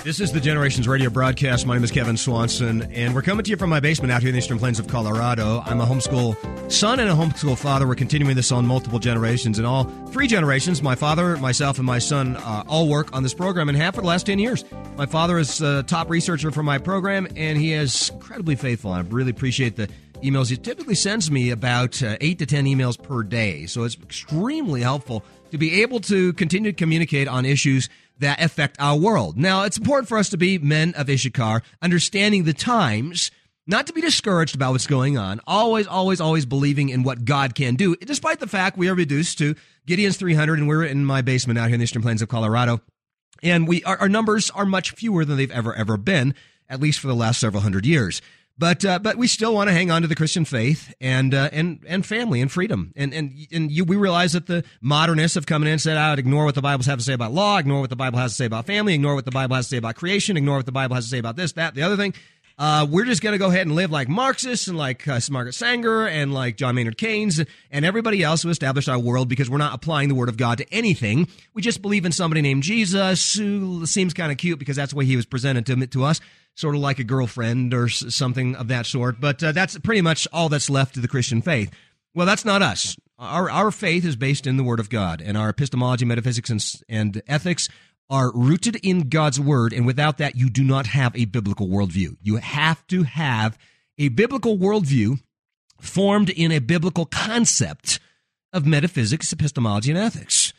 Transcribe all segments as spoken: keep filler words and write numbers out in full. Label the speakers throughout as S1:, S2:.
S1: This is the Generations Radio broadcast. My name is Kevin Swanson, and we're coming to you from my basement out here in the Eastern Plains of Colorado. I'm a homeschool son and a homeschool father. We're continuing this on multiple generations. And all three generations, my father, myself, and my son, uh, all work on this program in half for the last ten years. My father is a top researcher for my program, and he is incredibly faithful. I really appreciate the emails. He typically sends me about uh, eight to ten emails per day, so it's extremely helpful to be able to continue to communicate on issues that affect our world. Now, it's important for us to be men of Issachar, understanding the times, not to be discouraged about what's going on, always, always, always believing in what God can do, despite the fact we are reduced to Gideon's three hundred, and we're in my basement out here in the Eastern Plains of Colorado, and we our, our numbers are much fewer than they've ever, ever been, at least for the last several hundred years. But uh, but we still want to hang on to the Christian faith and uh, and and family and freedom. And and and you, we realize that the modernists have come in and said, I would ignore what the Bible has to say about law, ignore what the Bible has to say about family, ignore what the Bible has to say about creation, ignore what the Bible has to say about this, that, the other thing. Uh, we're just going to go ahead and live like Marxists and like uh, Margaret Sanger and like John Maynard Keynes and everybody else who established our world, because we're not applying the Word of God to anything. We just believe in somebody named Jesus who seems kind of cute because that's the way he was presented to, to us, sort of like a girlfriend or s- something of that sort. But uh, that's pretty much all that's left of the Christian faith. Well, that's not us. Our our faith is based in the Word of God, and our epistemology, metaphysics, and, and ethics are rooted in God's Word, and without that, you do not have a biblical worldview. You have to have a biblical worldview formed in a biblical concept of metaphysics, epistemology, and ethics.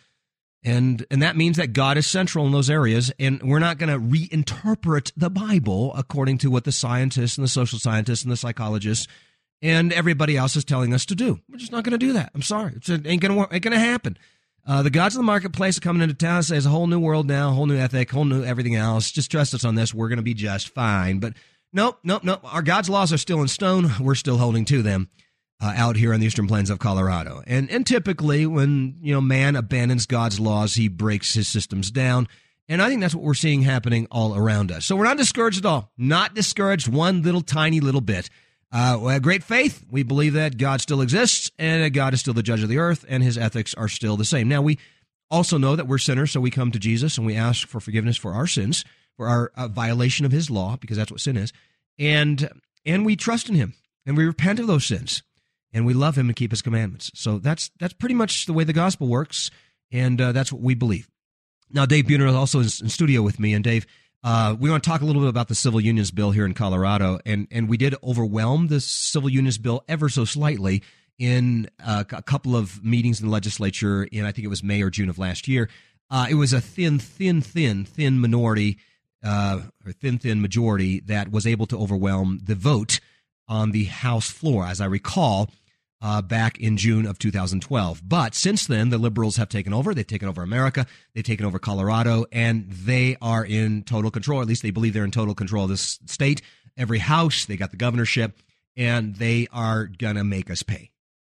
S1: And and that means that God is central in those areas, and we're not going to reinterpret the Bible according to what the scientists and the social scientists and the psychologists and everybody else is telling us to do. We're just not going to do that. I'm sorry. It's, it ain't going to ain't going to happen. Uh, the gods of the marketplace are coming into town and say, there's a whole new world now, whole new ethic, whole new everything else. Just trust us on this. We're going to be just fine. But nope, nope, nope. Our God's laws are still in stone. We're still holding to them uh, out here on the Eastern Plains of Colorado. And and typically when, you know, man abandons God's laws, he breaks his systems down. And I think that's what we're seeing happening all around us. So we're not discouraged at all. Not discouraged one little tiny little bit. Uh, we have great faith. We believe that God still exists and that God is still the judge of the earth and his ethics are still the same. Now, we also know that we're sinners, so we come to Jesus and we ask for forgiveness for our sins, for our uh, violation of his law, because that's what sin is. And and we trust in him and we repent of those sins and we love him and keep his commandments. So that's that's pretty much the way the gospel works, and uh, that's what we believe. Now, Dave Buhner is also in, in studio with me, and Dave, Uh, we want to talk a little bit about the civil unions bill here in Colorado, and, and we did overwhelm the civil unions bill ever so slightly in uh, a couple of meetings in the legislature in, I think it was May or June of last year. Uh, it was a thin, thin, thin, thin minority, uh, or thin, thin majority that was able to overwhelm the vote on the House floor, as I recall, Uh, back in June of two thousand twelve. But since then, the liberals have taken over. They've taken over America. They've taken over Colorado, and they are in total control. At least they believe they're in total control of this state. Every house, they got the governorship, and they are going to make us pay.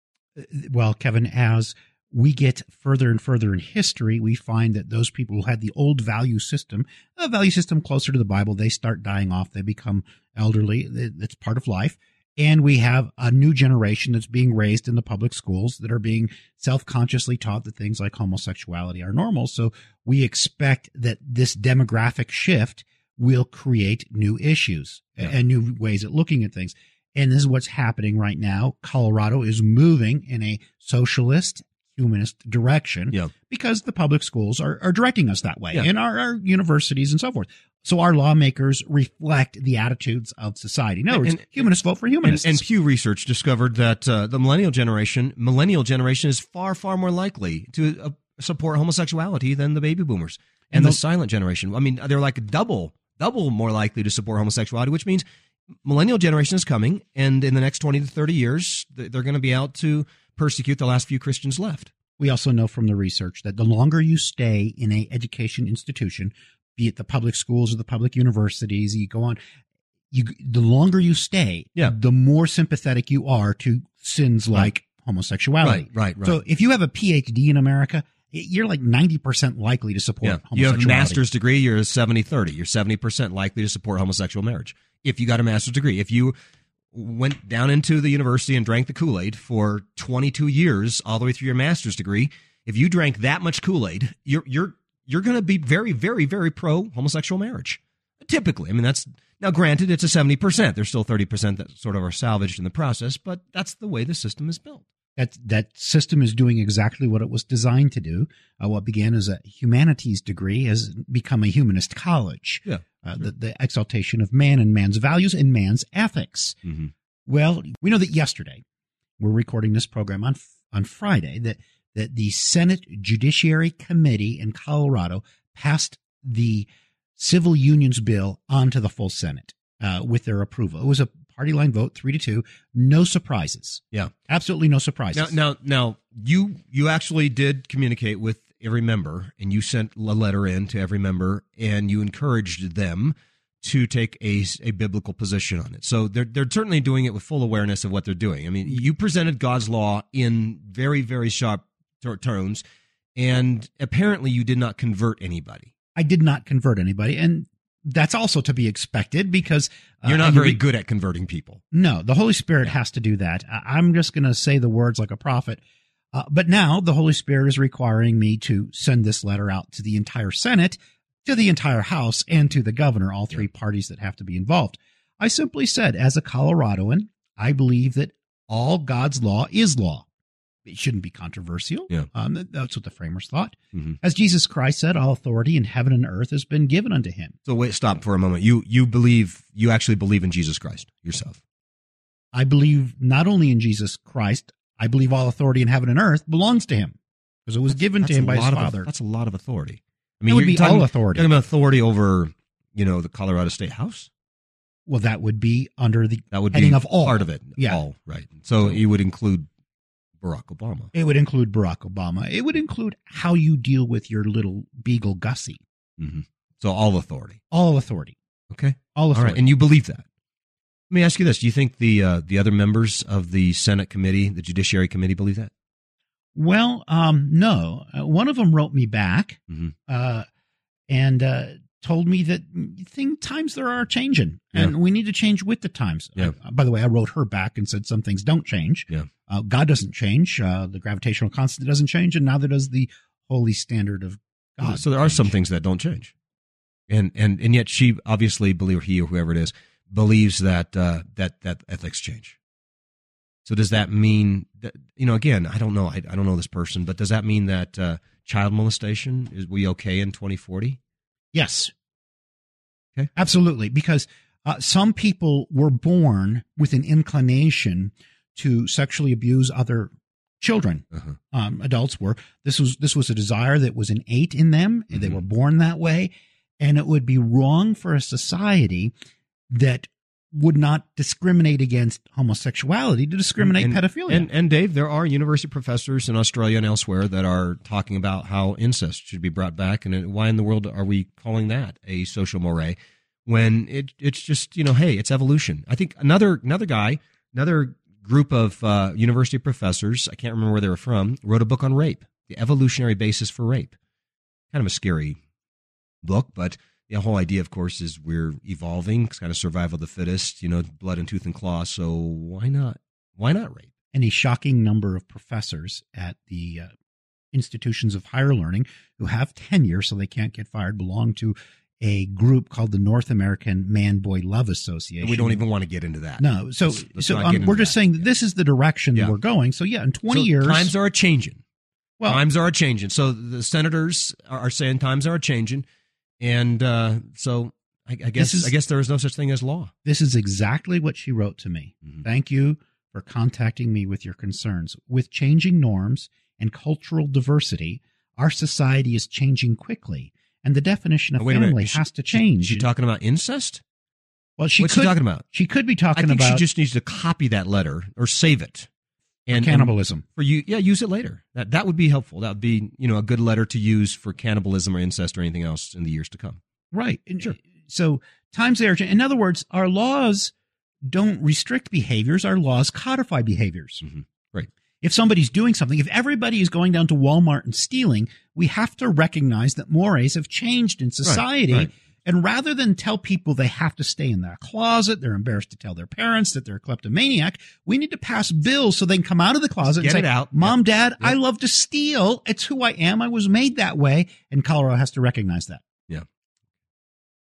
S2: Well, Kevin, as we get further and further in history, we find that those people who had the old value system, a value system closer to the Bible, they start dying off. They become elderly. It's part of life. And we have a new generation that's being raised in the public schools that are being self-consciously taught that things like homosexuality are normal. So we expect that this demographic shift will create new issues yeah. and new ways of looking at things. And this is what's happening right now. Colorado is moving in a socialist, humanist direction yeah. because the public schools are, are directing us that way, yeah. and our, our universities and so forth. So our lawmakers reflect the attitudes of society. In other words, and, humanists vote for humanists.
S1: And, and Pew Research discovered that uh, the millennial generation, millennial generation is far, far more likely to uh, support homosexuality than the baby boomers and, and the silent generation. I mean, they're like double, double more likely to support homosexuality, which means millennial generation is coming, and in the next twenty to thirty years, they're going to be out to persecute the last few Christians left.
S2: We also know from the research that the longer you stay in an education institution, be it the public schools or the public universities, you go on, you, the longer you stay,
S1: yeah.
S2: the more sympathetic you are to sins like
S1: right.
S2: homosexuality.
S1: Right, right, right.
S2: So if you have a P H D in America, you're like ninety percent likely to support
S1: yeah.
S2: homosexuality.
S1: You have a master's degree, you're seventy thirty. You're seventy percent likely to support homosexual marriage if you got a master's degree. If you went down into the university and drank the Kool-Aid for twenty-two years, all the way through your master's degree, if you drank that much Kool-Aid, you're you're you're going to be very, very, very pro homosexual marriage. Typically. I mean, that's now granted, it's a seventy percent. There's still thirty percent that sort of are salvaged in the process, but that's the way the system is built.
S2: That that system is doing exactly what it was designed to do. Uh, what began as a humanities degree has become a humanist college.
S1: Yeah,
S2: uh,
S1: sure.
S2: the, the exaltation of man and man's values and man's ethics.
S1: Mm-hmm.
S2: Well, we know that yesterday, we're recording this program on on Friday, that that the Senate Judiciary Committee in Colorado passed the civil unions bill onto the full Senate uh, with their approval. It was a party line vote, three to two. No surprises.
S1: Yeah,
S2: absolutely no surprises.
S1: Now, now, now, you you actually did communicate with every member, and you sent a letter in to every member, and you encouraged them to take a, a biblical position on it. So they're they're certainly doing it with full awareness of what they're doing. I mean, you presented God's law in very very sharp ter- tones, and apparently you did not convert anybody.
S2: I did not convert anybody, and that's also to be expected because
S1: uh, you're not very we, good at converting people.
S2: No, the Holy Spirit has to do that. I'm just going to say the words like a prophet. Uh, but now the Holy Spirit is requiring me to send this letter out to the entire Senate, to the entire House, and to the governor, all three yeah. parties that have to be involved. I simply said, as a Coloradoan, I believe that all God's law is law. It shouldn't be controversial.
S1: Yeah.
S2: Um, that's what the framers thought.
S1: Mm-hmm.
S2: As Jesus Christ said, all authority in heaven and earth has been given unto him.
S1: So wait, stop for a moment. You you believe, you actually believe in Jesus Christ yourself?
S2: I believe not only in Jesus Christ, I believe all authority in heaven and earth belongs to him because it was given
S1: that's
S2: to him by his
S1: of,
S2: Father.
S1: That's a lot of authority. I mean,
S2: it would be
S1: talking,
S2: all authority.
S1: You're talking about authority over, you know, the Colorado State House?
S2: Well, that would be under the
S1: that would
S2: heading
S1: be
S2: of all.
S1: Part of it.
S2: Yeah.
S1: All, right. So you would include Barack Obama.
S2: It would include Barack Obama. It would include how you deal with your little beagle Gussie.
S1: Mm-hmm. So all authority.
S2: All authority.
S1: Okay.
S2: All authority.
S1: All right. And you believe that? Let me ask you this. Do you think the uh, the other members of the Senate committee, the Judiciary Committee, believe that?
S2: Well, um, no. Uh, one of them wrote me back mm-hmm. uh, and uh, told me that thing, times there are changing, and yeah. we need to change with the times.
S1: Yeah.
S2: Uh, by the way, I wrote her back and said some things don't change.
S1: Yeah.
S2: Uh, God doesn't change. Uh, the gravitational constant doesn't change, and neither does the holy standard of God.
S1: So there
S2: change.
S1: are some things that don't change, and and and yet she obviously believes, or he or whoever it is believes that uh, that that ethics change. So does that mean that, you know? Again, I don't know. I, I don't know this person, but does that mean that uh, child molestation is we okay in twenty forty?
S2: Yes.
S1: Okay.
S2: Absolutely, because uh, some people were born with an inclination to sexually abuse other children.
S1: Uh-huh.
S2: Um, adults were. This was this was a desire that was innate in them, and mm-hmm. they were born that way. And it would be wrong for a society that would not discriminate against homosexuality to discriminate
S1: and,
S2: pedophilia.
S1: And, and Dave, there are university professors in Australia and elsewhere that are talking about how incest should be brought back, and why in the world are we calling that a social moray when it it's just, you know, hey, it's evolution. I think another another guy, another group of uh, university professors, I can't remember where they were from, wrote a book on rape, the evolutionary basis for rape. Kind of a scary book, but the whole idea, of course, is we're evolving. It's kind of survival of the fittest, you know, blood and tooth and claw. So why not? Why not rape?
S2: And a shocking number of professors at the uh, institutions of higher learning who have tenure, so they can't get fired, belong to a group called the North American Man-Boy Love Association.
S1: We don't even want to get into that.
S2: No. So, let's, let's so um, we're just
S1: that.
S2: saying that this is the direction
S1: yeah.
S2: that we're going. So, yeah, in twenty
S1: so
S2: years.
S1: Times are changing.
S2: Well,
S1: times are changing. So the senators are saying times are changing. And uh, so I, I guess is, I guess there is no such thing as law.
S2: This is exactly what she wrote to me. Mm-hmm. Thank you for contacting me with your concerns. With changing norms and cultural diversity, our society is changing quickly, and the definition of
S1: oh,
S2: family has to change.
S1: Is she talking about incest?
S2: Well, she
S1: What's
S2: could,
S1: she talking about?
S2: She could be talking
S1: about. I think
S2: about,
S1: she just needs to copy that letter or save it.
S2: And cannibalism.
S1: And for you, yeah, use it later. That that would be helpful. That would be, you know, a good letter to use for cannibalism or incest or anything else in the years to come.
S2: Right. And sure. So times they are changing. In other words, our laws don't restrict behaviors. Our laws codify behaviors.
S1: Mm-hmm. Right.
S2: If somebody's doing something, if everybody is going down to Walmart and stealing, we have to recognize that mores have changed in society.
S1: Right. Right.
S2: And rather than tell people they have to stay in their closet, they're embarrassed to tell their parents that they're a kleptomaniac, we need to pass bills so they can come out of the closet
S1: Get
S2: and say,
S1: it out.
S2: Mom,
S1: yep.
S2: Dad,
S1: yep.
S2: I love to steal. It's who I am. I was made that way. And Colorado has to recognize that.
S1: Yeah.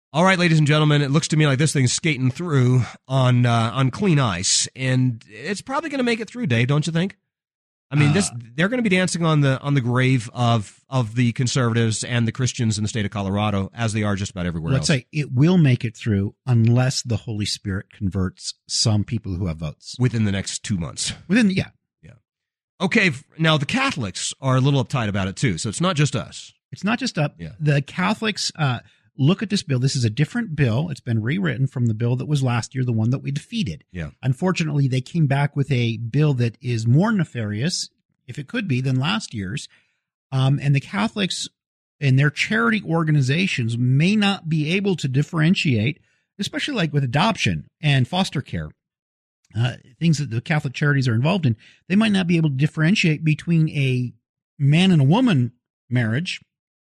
S1: All right, ladies and gentlemen, it looks to me like this thing's skating through on uh, on clean ice, and it's probably going to make it through, Dave, don't you think? I mean, uh, this they're going to be dancing on the on the grave of of the conservatives and the Christians in the state of Colorado, as they are just about everywhere
S2: let's
S1: else.
S2: Let's say it will make it through unless the Holy Spirit converts some people who have votes.
S1: Within the next two months.
S2: Within, yeah.
S1: Yeah. Okay, now the Catholics are a little uptight about it, too, so it's not just us.
S2: It's not just up.
S1: Yeah.
S2: The Catholics... Uh, Look at this bill. This is a different bill. It's been rewritten from the bill that was last year, the one that we defeated.
S1: Yeah.
S2: Unfortunately, they came back with a bill that is more nefarious, if it could be, than last year's. Um, and the Catholics and their charity organizations may not be able to differentiate, especially like with adoption and foster care, uh, things that the Catholic charities are involved in. They might not be able to differentiate between a man and a woman marriage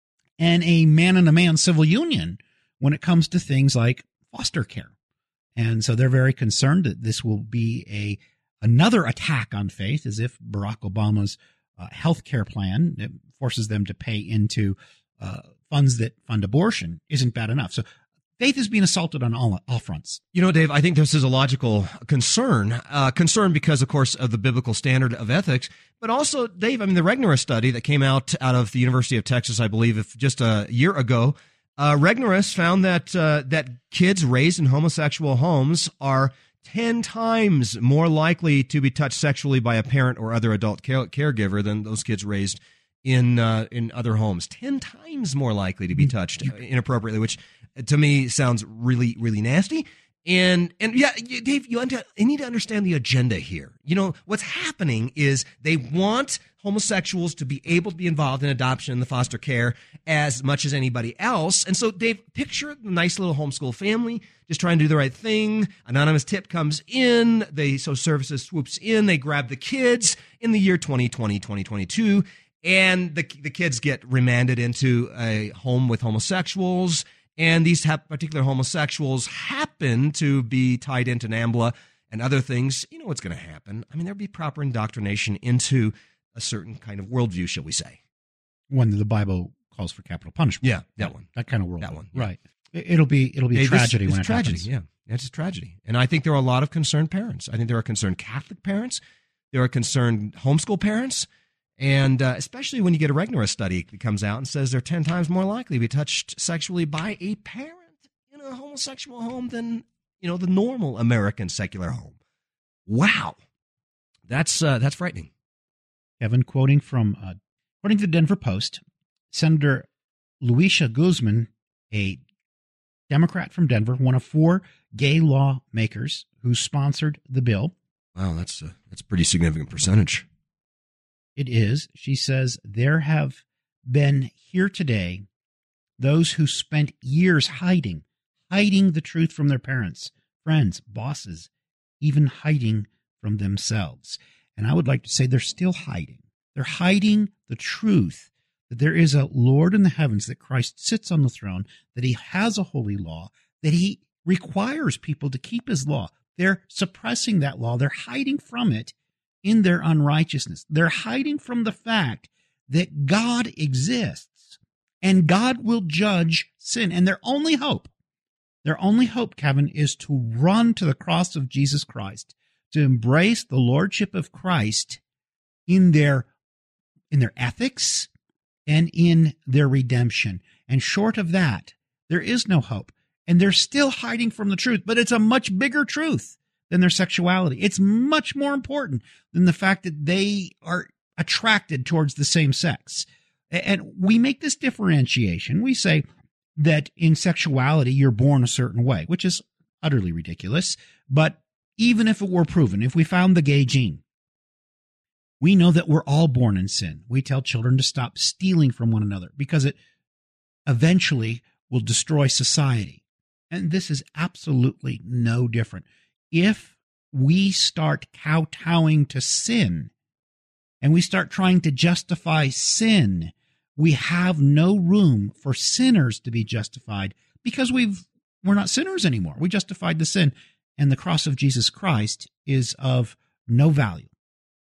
S2: and a man and a man civil union when it comes to things like foster care. And so they're very concerned that this will be a another attack on faith, as if Barack Obama's uh, health care plan that forces them to pay into uh, funds that fund abortion isn't bad enough. So faith is being assaulted on all, all fronts.
S1: You know, Dave, I think this is a logical concern. Uh, concern because, of course, of the biblical standard of ethics. But also, Dave, I mean, the Regnerus study that came out out of the University of Texas, I believe, if just a year ago, uh, Regnerus found that uh, that kids raised in homosexual homes are ten times more likely to be touched sexually by a parent or other adult care- caregiver than those kids raised in uh, in other homes. Ten times more likely to be touched inappropriately, which to me sounds really, really nasty. And, and yeah, Dave, you, under, you need to understand the agenda here. You know, what's happening is they want homosexuals to be able to be involved in adoption and the foster care as much as anybody else. And so, Dave, picture a nice little homeschool family just trying to do the right thing. Anonymous tip comes in. They, so services swoops in. They grab the kids in the year twenty twenty, twenty twenty-two. And the, the kids get remanded into a home with homosexuals. And these ha- particular homosexuals happen to be tied into NAMBLA and other things. You know what's going to happen. I mean, there'll be proper indoctrination into a certain kind of worldview, shall we say.
S2: One that the Bible calls for capital punishment.
S1: Yeah, that one.
S2: That kind of worldview.
S1: That one. Yeah.
S2: Right. It'll be it'll be
S1: hey,
S2: tragedy
S1: this,
S2: when
S1: it's
S2: it
S1: tragedy,
S2: happens.
S1: Yeah, it's a tragedy. And I think there are a lot of concerned parents. I think there are concerned Catholic parents. There are concerned homeschool parents. And uh, especially when you get a Regnerus study that comes out and says they're ten times more likely to be touched sexually by a parent in a homosexual home than, you know, the normal American secular home. Wow. That's uh, that's frightening.
S2: Kevin, quoting from, uh, according to the Denver Post, Senator Luisha Guzman, a Democrat from Denver, one of four gay lawmakers who sponsored the bill.
S1: Wow, that's a, that's a pretty significant percentage.
S2: It is. She says, there have been here today those who spent years hiding, hiding the truth from their parents, friends, bosses, even hiding from themselves. And I would like to say they're still hiding. They're hiding the truth that there is a Lord in the heavens, that Christ sits on the throne, that he has a holy law, that he requires people to keep his law. They're suppressing that law. They're hiding from it in their unrighteousness. They're hiding from the fact that God exists and God will judge sin. And their only hope, their only hope, Kevin, is to run to the cross of Jesus Christ, to embrace the lordship of Christ in their, in their ethics and in their redemption. And short of that, there is no hope. And they're still hiding from the truth, but it's a much bigger truth than their sexuality. It's much more important than the fact that they are attracted towards the same sex. And we make this differentiation. We say that in sexuality, you're born a certain way, which is utterly ridiculous. But even if it were proven, if we found the gay gene, we know that we're all born in sin. We tell children to stop stealing from one another because it eventually will destroy society. And this is absolutely no different. If we start kowtowing to sin and we start trying to justify sin, we have no room for sinners to be justified because we've, we're not sinners anymore. We justified the sin, and the cross of Jesus Christ is of no value.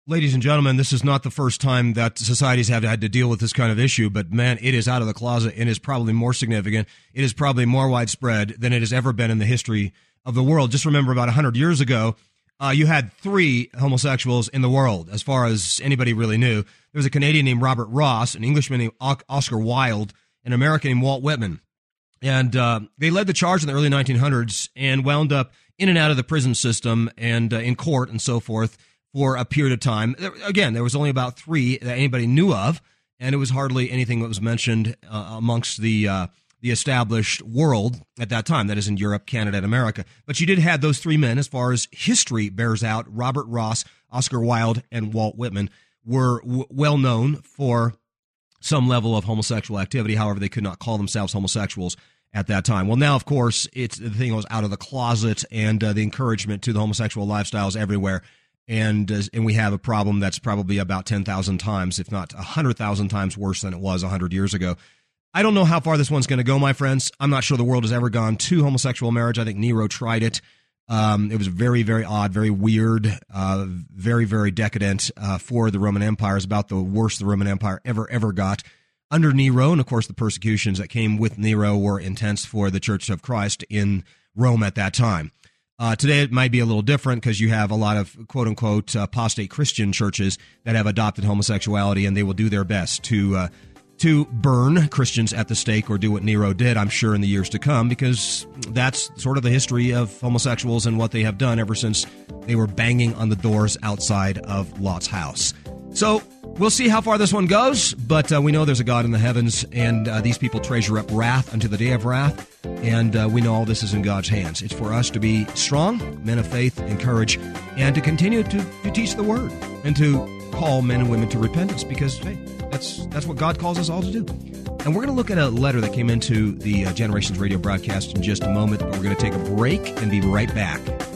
S1: Ladies and gentlemen, this is not the first time that societies have had to deal with this kind of issue, but man, it is out of the closet and is probably more significant. It is probably more widespread than it has ever been in the history of the world. Just remember about one hundred years ago, uh, you had three homosexuals in the world, as far as anybody really knew. There was a Canadian named Robert Ross, an Englishman named Oscar Wilde, an American named Walt Whitman. And uh, they led the charge in the early nineteen hundreds and wound up in and out of the prison system and uh, in court and so forth for a period of time. Again, there was only about three that anybody knew of, and it was hardly anything that was mentioned uh, amongst the uh, the established world at that time, that is in Europe, Canada, and America. But you did have those three men, as far as history bears out. Robert Ross, Oscar Wilde, and Walt Whitman were w- well known for some level of homosexual activity. However, they could not call themselves homosexuals at that time. Well, now, of course, it's the thing was out of the closet, and uh, the encouragement to the homosexual lifestyles everywhere. And uh, and we have a problem that's probably about ten thousand times, if not one hundred thousand times worse than it was one hundred years ago. I don't know how far this one's going to go, my friends. I'm not sure the world has ever gone to homosexual marriage. I think Nero tried it. Um, it was very, very odd, very weird, uh, very, very decadent uh, for the Roman Empire. It's about the worst the Roman Empire ever, ever got under Nero. And, of course, the persecutions that came with Nero were intense for the Church of Christ in Rome at that time. Uh, today it might be a little different because you have a lot of quote-unquote uh, apostate Christian churches that have adopted homosexuality, and they will do their best to uh, to burn Christians at the stake or do what Nero did, I'm sure, in the years to come, because that's sort of the history of homosexuals and what they have done ever since they were banging on the doors outside of Lot's house. So we'll see how far this one goes, but uh, we know there's a God in the heavens, and uh, these people treasure up wrath unto the day of wrath, and uh, we know all this is in God's hands. It's for us to be strong, men of faith and courage, and to continue to, to teach the word and to call men and women to repentance, because, hey, that's, that's what God calls us all to do. And we're going to look at a letter that came into the uh, Generations Radio broadcast in just a moment, but we're going to take a break and be right back.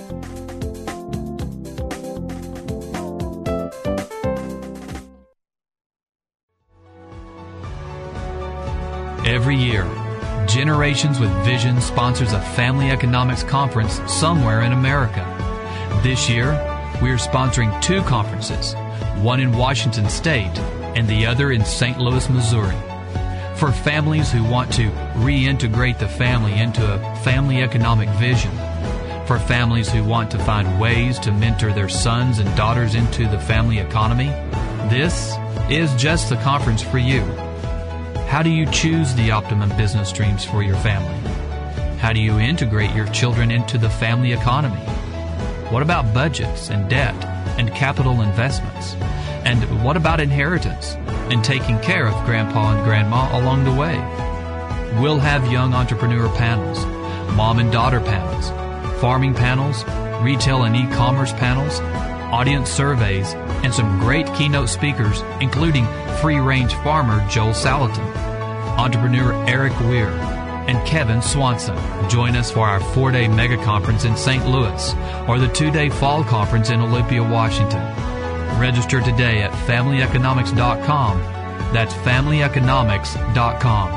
S3: Every year, Generations with Vision sponsors a family economics conference somewhere in America. This year, we are sponsoring two conferences, one in Washington State and the other in Saint Louis, Missouri. For families who want to reintegrate the family into a family economic vision, for families who want to find ways to mentor their sons and daughters into the family economy, this is just the conference for you. How do you choose the optimum business streams for your family? How do you integrate your children into the family economy? What about budgets and debt and capital investments? And what about inheritance and taking care of grandpa and grandma along the way? We'll have young entrepreneur panels, mom and daughter panels, farming panels, retail and e-commerce panels, audience surveys, and some great keynote speakers, including free-range farmer Joel Salatin, entrepreneur Eric Weir, and Kevin Swanson. Join us for our four-day mega conference in Saint Louis or the two-day fall conference in Olympia, Washington. Register today at family economics dot com. That's family economics dot com.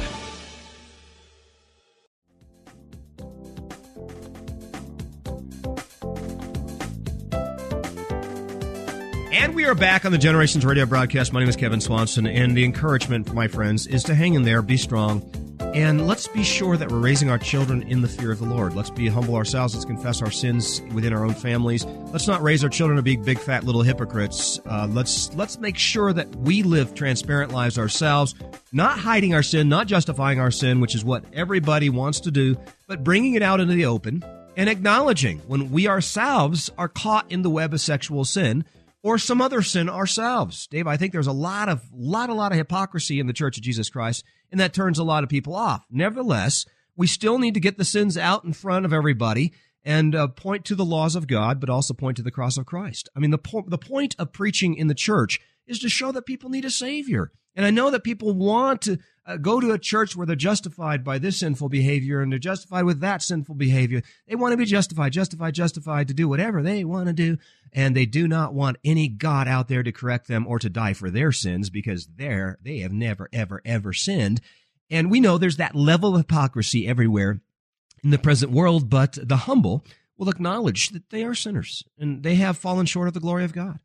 S1: And we are back on the Generations Radio broadcast. My name is Kevin Swanson, and the encouragement, my friends, is to hang in there, be strong, and let's be sure that we're raising our children in the fear of the Lord. Let's be humble ourselves. Let's confess our sins within our own families. Let's not raise our children to be big, fat, little hypocrites. Uh, let's let's make sure that we live transparent lives ourselves, not hiding our sin, not justifying our sin, which is what everybody wants to do, but bringing it out into the open and acknowledging when we ourselves are caught in the web of sexual sin, or some other sin ourselves. Dave, I think there's a lot of, lot, a lot of hypocrisy in the Church of Jesus Christ, and that turns a lot of people off. Nevertheless, we still need to get the sins out in front of everybody and uh, point to the laws of God, but also point to the cross of Christ. I mean, the po- the point of preaching in the church is to show that people need a Savior. And I know that people want to uh, go to a church where they're justified by this sinful behavior and they're justified with that sinful behavior. They want to be justified, justified, justified to do whatever they want to do. And they do not want any God out there to correct them or to die for their sins, because they're, they have never, ever, ever sinned. And we know there's that level of hypocrisy everywhere in the present world, but the humble will acknowledge that they are sinners and they have fallen short of the glory of God.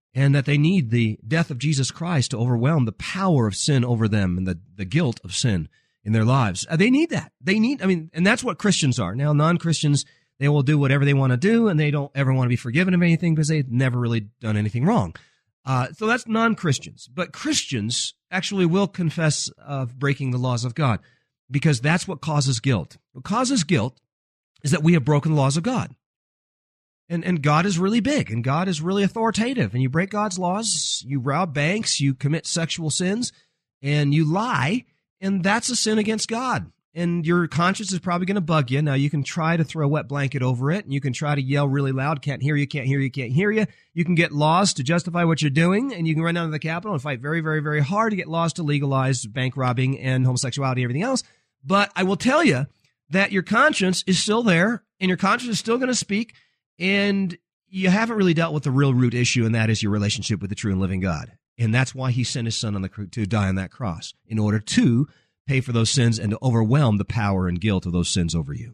S1: and that they need the death of Jesus Christ to overwhelm the power of sin over them and the, the guilt of sin in their lives. Uh, they need that. They need, I mean, and that's what Christians are. Now, non-Christians, they will do whatever they want to do, and they don't ever want to be forgiven of anything because they've never really done anything wrong. Uh, so that's non-Christians. But Christians actually will confess of breaking the laws of God, because that's what causes guilt. What causes guilt is that we have broken the laws of God. And and God is really big, and God is really authoritative, and you break God's laws, you rob banks, you commit sexual sins, and you lie, and that's a sin against God. And your conscience is probably going to bug you. Now, you can try to throw a wet blanket over it, and you can try to yell really loud, can't hear you, can't hear you, can't hear you. You can get laws to justify what you're doing, and you can run down to the Capitol and fight very, very, very hard to get laws to legalize bank robbing and homosexuality and everything else. But I will tell you that your conscience is still there, and your conscience is still going to speak, and you haven't really dealt with the real root issue, and that is your relationship with the true and living God. And that's why he sent his son on the to die on that cross, in order to pay for those sins and to overwhelm the power and guilt of those sins over you.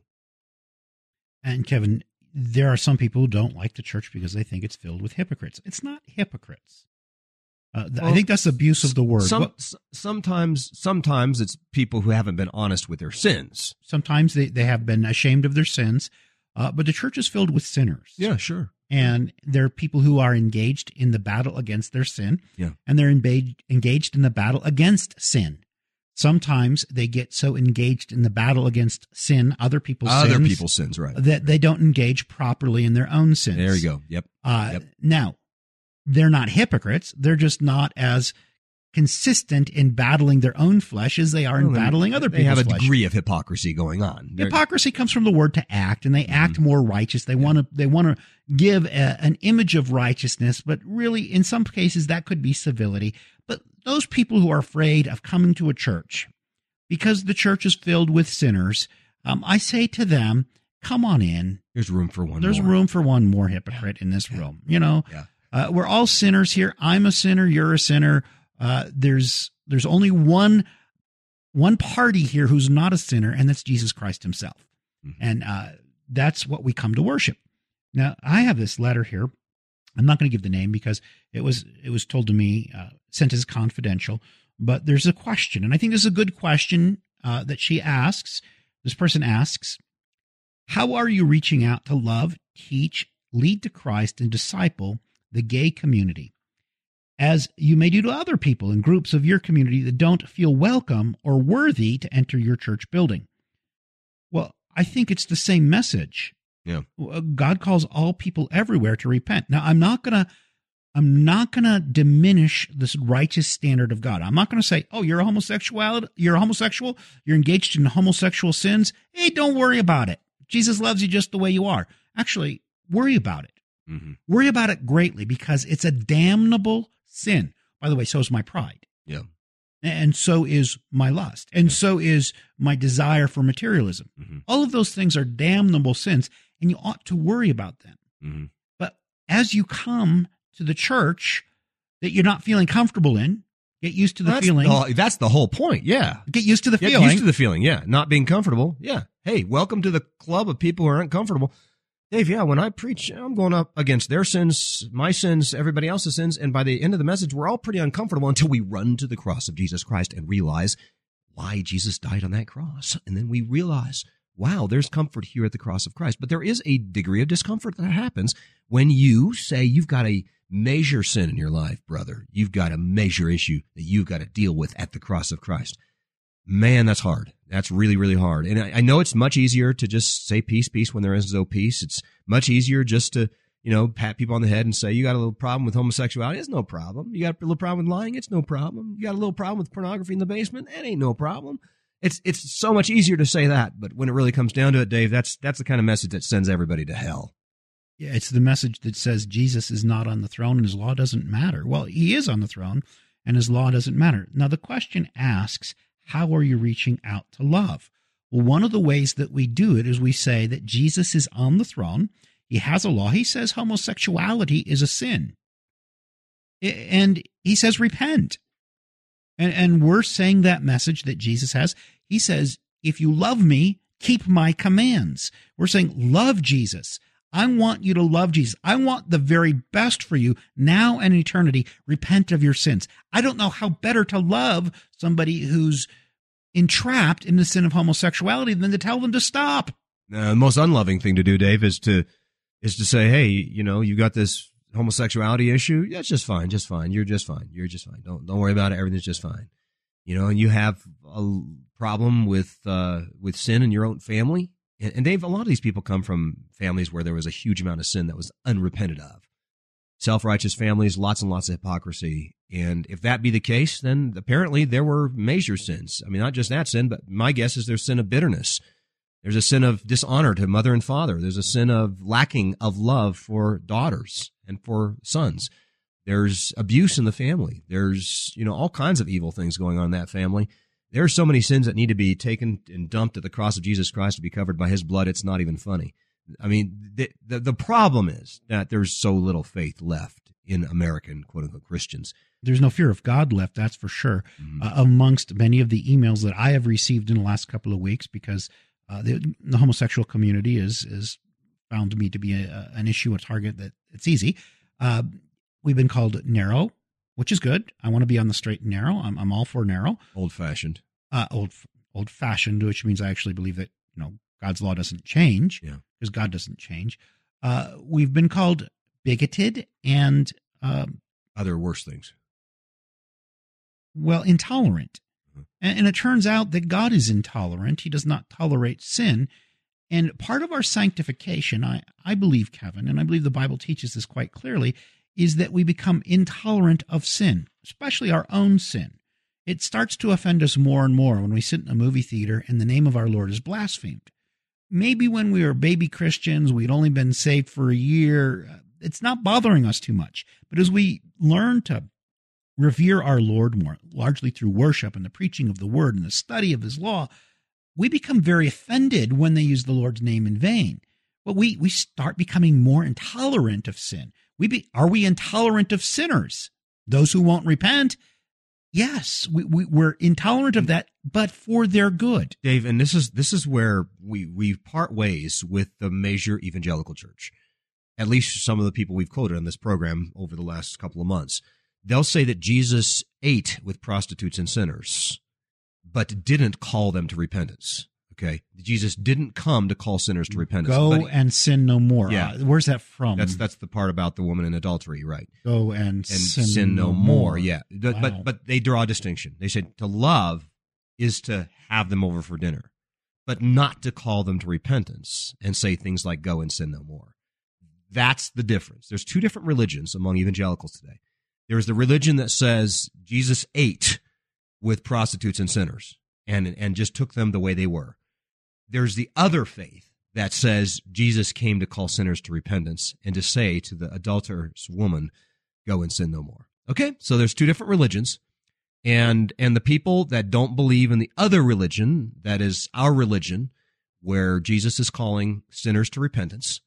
S2: And Kevin, there are some people who don't like the church because they think it's filled with hypocrites. It's not hypocrites. Uh, well, I think that's abuse of the word.
S1: Some,
S2: well,
S1: sometimes, sometimes it's people who haven't been honest with their sins.
S2: Sometimes they, they have been ashamed of their sins, uh, but the church is filled with sinners.
S1: Yeah, sure.
S2: And there are people who are engaged in the battle against their sin,
S1: yeah.
S2: and they're engaged engaged in the battle against sin. Sometimes they get so engaged in the battle against sin, other people's
S1: other
S2: sins,
S1: people's sins, right?
S2: that they don't engage properly in their own sins.
S1: There you go. Yep.
S2: Uh,
S1: yep.
S2: Now, they're not hypocrites. They're just not as consistent in battling their own flesh as they are in well, battling other people's flesh.
S1: They have a degree of hypocrisy going on. They're,
S2: hypocrisy comes from the word to act, and they mm-hmm. act more righteous. They yeah. want to they want to give a, an image of righteousness, but really, in some cases, that could be civility. But those people who are afraid of coming to a church because the church is filled with sinners, um, I say to them, come on in.
S1: There's room for one
S2: There's
S1: more.
S2: room for one more hypocrite in this
S1: yeah.
S2: room. You know,
S1: yeah.
S2: uh, we're all sinners here. I'm a sinner. You're a sinner. Uh, there's there's only one one party here who's not a sinner, and that's Jesus Christ himself. Mm-hmm. And uh, that's what we come to worship. Now, I have this letter here. I'm not going to give the name because it was it was told to me, uh, sent as confidential. But there's a question, and I think this is a good question uh, that she asks. This person asks, how are you reaching out to love, teach, lead to Christ, and disciple the gay community, as you may do to other people in groups of your community that don't feel welcome or worthy to enter your church building? Well, I think it's the same message.
S1: Yeah.
S2: God calls all people everywhere to repent. Now, I'm not going to I'm not going to diminish this righteous standard of God. I'm not going to say, "Oh, you're a homosexual, you're a homosexual, you're engaged in homosexual sins. Hey, don't worry about it. Jesus loves you just the way you are." Actually, worry about it. Mm-hmm. Worry about it greatly, because it's a damnable sin. By the way, so is my pride.
S1: Yeah.
S2: And so is my lust. And yeah. so is my desire for materialism. Mm-hmm. All of those things are damnable sins, and you ought to worry about them. Mm-hmm. But as you come to the church that you're not feeling comfortable in, get used to the
S1: that's
S2: feeling.
S1: The, that's the whole point, yeah.
S2: Get used to the
S1: get
S2: feeling.
S1: Get used to the feeling, yeah. Not being comfortable, yeah. Hey, welcome to the club of people who aren't comfortable. Dave, yeah, when I preach, I'm going up against their sins, my sins, everybody else's sins, and by the end of the message, we're all pretty uncomfortable until we run to the cross of Jesus Christ and realize why Jesus died on that cross. And then we realize, wow, there's comfort here at the cross of Christ. But there is a degree of discomfort that happens when you say you've got a major sin in your life, brother. You've got a major issue that you've got to deal with at the cross of Christ. Man, that's hard. That's really, really hard. And I, I know it's much easier to just say peace, peace when there is no peace. It's much easier just to, you know, pat people on the head and say, you got a little problem with homosexuality? It's no problem. You got a little problem with lying? It's no problem. You got a little problem with pornography in the basement? It ain't no problem. It's it's so much easier to say that. But when it really comes down to it, Dave, that's that's the kind of message that sends everybody to hell.
S2: Yeah, it's the message that says Jesus is not on the throne and his law doesn't matter. Well, he is on the throne and his law doesn't matter. Now, the question asks, how are you reaching out to love? Well, one of the ways that we do it is we say that Jesus is on the throne. He has a law. He says homosexuality is a sin. And he says repent. And, and we're saying that message that Jesus has. He says, if you love me, keep my commands. We're saying love Jesus. I want you to love Jesus. I want the very best for you now and in eternity. Repent of your sins. I don't know how better to love somebody who's entrapped in the sin of homosexuality than to tell them to stop.
S1: Uh, the most unloving thing to do, Dave, is to is to say, hey, you know, you got this homosexuality issue. Yeah, it's just fine, just fine. You're just fine. You're just fine. Don't don't worry about it. Everything's just fine. You know, and you have a problem with uh, with sin in your own family. And, and Dave, a lot of these people come from families where there was a huge amount of sin that was unrepented of. Self-righteous families, lots and lots of hypocrisy. And if that be the case, then apparently there were major sins. I mean, not just that sin, but my guess is there's sin of bitterness. There's a sin of dishonor to mother and father. There's a sin of lacking of love for daughters and for sons. There's abuse in the family. There's, you know, all kinds of evil things going on in that family. There are so many sins that need to be taken and dumped at the cross of Jesus Christ to be covered by his blood. It's not even funny. I mean, the, the, the problem is that there's so little faith left in American, quote-unquote, Christians.
S2: There's no fear of God left, that's for sure,
S1: Mm-hmm.
S2: uh, amongst many of the emails that I have received in the last couple of weeks, because uh, the, the homosexual community is is found to me to be a, an issue, a target that it's easy. Uh, we've been called narrow, which is good. I want to be on the straight and narrow. I'm, I'm all for narrow.
S1: Old-fashioned.
S2: Uh, old old-fashioned, which means I actually believe that, you know, God's law doesn't change,
S1: Yeah.
S2: because God doesn't change. Uh, we've been called bigoted and, um,
S1: Other worse things.
S2: well, intolerant.
S1: Mhm.
S2: And, and it turns out that God is intolerant. He does not tolerate sin. And part of our sanctification, I, I believe, Kevin, and I believe the Bible teaches this quite clearly, is that we become intolerant of sin, especially our own sin. It starts to offend us more and more when we sit in a movie theater and the name of our Lord is blasphemed. Maybe when we were baby Christians, we'd only been saved for a year, it's not bothering us too much. But as we learn to revere our Lord more, largely through worship and the preaching of the word and the study of his law, we become very offended when they use the Lord's name in vain. But we, we start becoming more intolerant of sin. We be, are we intolerant of sinners? Those who won't repent? Yes, we, we, we're intolerant of that, but for their good.
S1: Dave, and this is this is where we, we part ways with the major evangelical church. At least some of the people we've quoted on this program over the last couple of months. They'll say that Jesus ate with prostitutes and sinners, but didn't call them to repentance. Okay, Jesus didn't come to call sinners to repentance.
S2: Go
S1: But-
S2: and sin no more.
S1: Yeah.
S2: Uh, where's that from?
S1: That's that's the part about the woman in adultery, right?
S2: Go and,
S1: And
S2: sin,
S1: sin, no more. Yeah, but,
S2: Wow.
S1: but but they draw a distinction. They said to love is to have them over for dinner, but not to call them to repentance and say things like "go and sin no more." That's the difference. There's two different religions among evangelicals today. There's the religion that says Jesus ate with prostitutes and sinners and and just took them the way they were. There's the other faith that says Jesus came to call sinners to repentance and to say to the adulterous woman, go and sin no more. Okay, so there's two different religions, and and the people that don't believe in the other religion, that is our religion, where Jesus is calling sinners to repentance,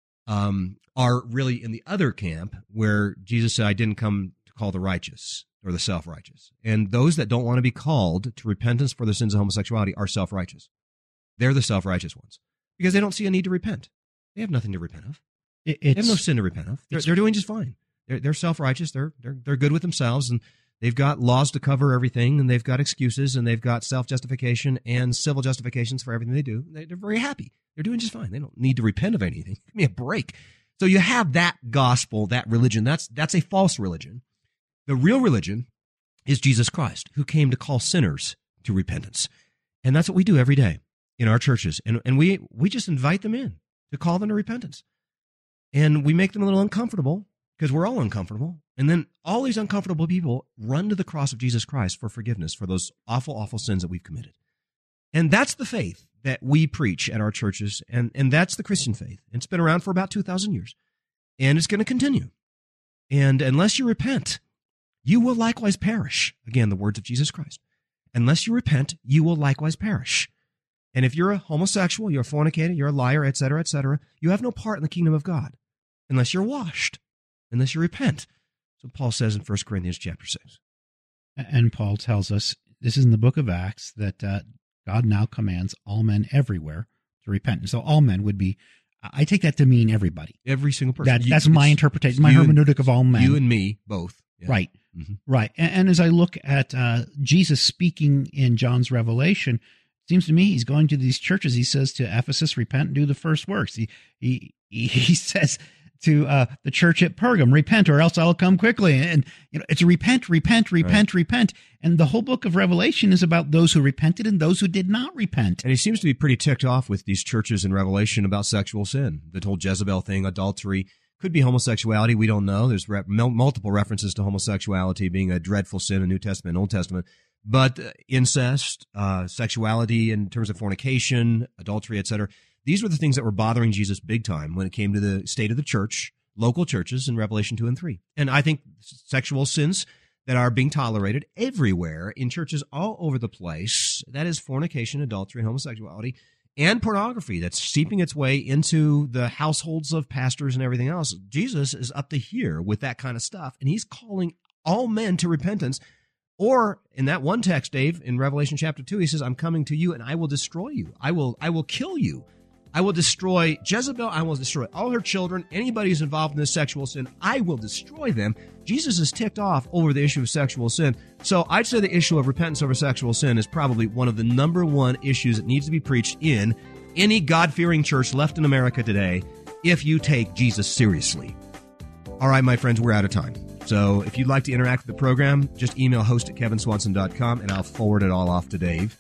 S1: um, are really in the other camp where Jesus said, I didn't come to call the righteous or the self-righteous. And those that don't want to be called to repentance for their sins of homosexuality are self-righteous. They're the self-righteous ones because they don't see a need to repent. They have nothing to repent of.
S2: It-
S1: They have
S2: it's,
S1: no sin to repent of. They're, they're doing just fine. They're, they're self-righteous. They're, they're, they're good with themselves, and they've got laws to cover everything, and they've got excuses, and they've got self-justification and civil justifications for everything they do. They, they're very happy. They're doing just fine. They don't need to repent of anything. Give me a break. So you have that gospel, that religion. That's that's a false religion. The real religion is Jesus Christ, who came to call sinners to repentance. And that's what we do every day in our churches. And, and we, we just invite them in to call them to repentance. And we make them a little uncomfortable because we're all uncomfortable. And then all these uncomfortable people run to the cross of Jesus Christ for forgiveness for those awful, awful sins that we've committed. And that's the faith that we preach at our churches. And, and that's the Christian faith. It's been around for about two thousand years. And it's going to continue. And unless you repent, you will likewise perish. Again, the words of Jesus Christ. Unless you repent, you will likewise perish. And if you're a homosexual, you're a fornicator, you're a liar, et cetera, et cetera, you have no part in the kingdom of God unless you're washed, unless you repent. So Paul says in First Corinthians chapter six.
S2: And Paul tells us, this is in the book of Acts, that uh, God now commands all men everywhere to repent. And so all men would be I take that to mean everybody.
S1: Every single person.
S2: That,
S1: You-
S2: that's my
S1: it's-
S2: interpretation, my
S1: you and-
S2: hermeneutic of all men.
S1: You and me both. Yeah.
S2: Right,
S1: Mhm.
S2: right. And, and as I look at uh, Jesus speaking in John's Revelation, it seems to me he's going to these churches. He says to Ephesus, repent and do the first works. He he he says to uh, the church at Pergam, repent or else I'll come quickly. And you know, it's repent, repent, repent, repent. And the whole book of Revelation is about those who repented and those who did not repent.
S1: And he seems to be pretty ticked off with these churches in Revelation about sexual sin. The whole Jezebel thing, adultery, could be homosexuality. We don't know. There's re- multiple references to homosexuality being a dreadful sin in New Testament and Old Testament. But uh, incest, uh, sexuality in terms of fornication, adultery, et cetera, these were the things that were bothering Jesus big time when it came to the state of the church, local churches in Revelation two and three. And I think sexual sins that are being tolerated everywhere in churches all over the place, that is fornication, adultery, and homosexuality, and pornography that's seeping its way into the households of pastors and everything else. Jesus is up to here with that kind of stuff, and he's calling all men to repentance. Or in that one text, Dave, in Revelation chapter two, he says, I'm coming to you and I will destroy you. I will, I will kill you. I will destroy Jezebel. I will destroy all her children. Anybody who's involved in this sexual sin, I will destroy them. Jesus is ticked off over the issue of sexual sin. So I'd say the issue of repentance over sexual sin is probably one of the number one issues that needs to be preached in any God-fearing church left in America today if you take Jesus seriously. All right, my friends, we're out of time. So if you'd like to interact with the program, just email host at kevin swanson dot com and I'll forward it all off to Dave.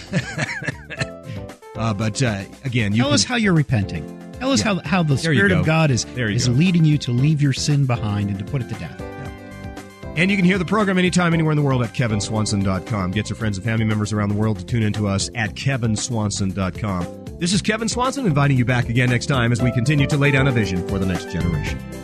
S1: Uh, but uh, again, you
S2: Tell
S1: can,
S2: us how you're repenting. Tell us
S1: Yeah.
S2: how how the
S1: There you
S2: Spirit
S1: go.
S2: of God is,
S1: There you
S2: is
S1: go.
S2: leading you to leave your sin behind and to put it to death.
S1: and you can hear the program anytime, anywhere in the world at kevin swanson dot com. Get your friends and family members around the world to tune into us at kevin swanson dot com. This is Kevin Swanson inviting you back again next time as we continue to lay down a vision for the next generation.